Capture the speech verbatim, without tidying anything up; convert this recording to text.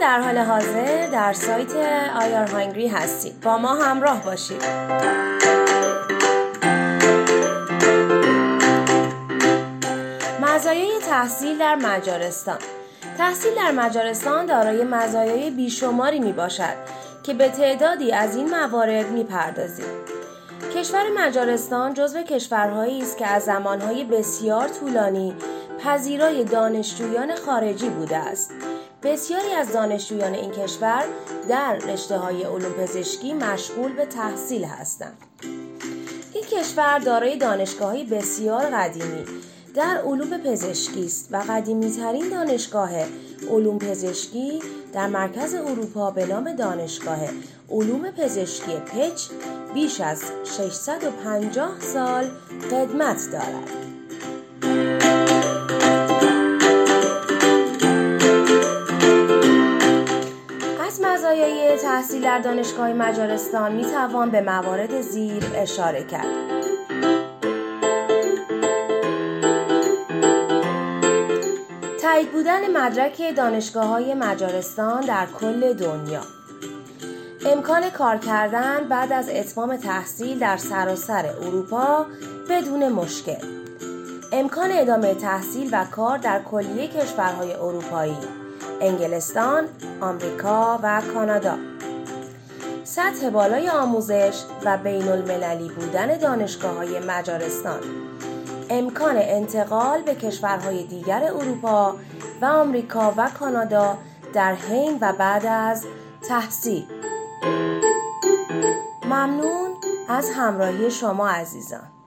در حال حاضر در سایت آی آر هانگری هستید. با ما همراه باشید. مزایای تحصیل در مجارستان. تحصیل در مجارستان دارای مزایای بیشماری می باشد که به تعدادی از این موارد می پردازیم. کشور مجارستان جزو کشورهایی است که از زمانهای بسیار طولانی پذیرای دانشجویان خارجی بوده است. بسیاری از دانشجویان این کشور در رشته‌های علوم پزشکی مشغول به تحصیل هستند. این کشور دارای دانشگاه‌های بسیار قدیمی در علوم پزشکی است و قدیمی‌ترین دانشگاه علوم پزشکی در مرکز اروپا به نام دانشگاه علوم پزشکی پچ بیش از ششصد و پنجاه سال خدمت دارد. از مزایای تحصیل در دانشگاه مجارستان می توان به موارد زیر اشاره کرد. تایید بودن مدرک دانشگاه‌های مجارستان در کل دنیا، امکان کار کردن بعد از اتمام تحصیل در سراسر اروپا بدون مشکل، امکان ادامه تحصیل و کار در کلیه کشورهای اروپایی، انگلستان، آمریکا و کانادا، سطح بالای آموزش و بین المللی بودن دانشگاه‌های مجارستان، امکان انتقال به کشورهای دیگر اروپا و آمریکا و کانادا در حین و بعد از تحصیل. ممنون از همراهی شما عزیزان.